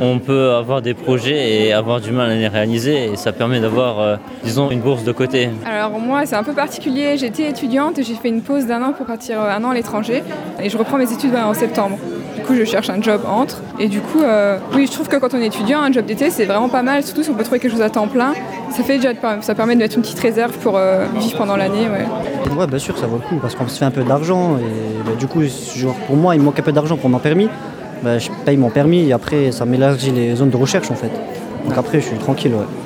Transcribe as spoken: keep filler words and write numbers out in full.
on peut avoir des projets et avoir du mal à les réaliser et ça permet d'avoir, euh, disons, une bourse de côté. Alors moi, c'est un peu particulier. J'étais étudiante et j'ai fait une pause d'un an pour partir un an à l'étranger et je reprends mes études en septembre. Du coup, je cherche un job entre. Et du coup, euh, oui, je trouve que quand on est étudiant, un job d'été, c'est vraiment pas mal, surtout si on peut trouver quelque chose à temps plein. Ça fait déjà, ça permet de mettre une petite réserve pour euh, vivre pendant l'année. Ouais. ouais, bien sûr, ça vaut le coup parce qu'on se fait un peu d'argent et bah, du coup, genre, pour moi, il me manque un peu d'argent pour mon permis. Bah, je paye mon permis et après, ça m'élargit les zones de recherche en fait. Donc après, je suis tranquille. Ouais.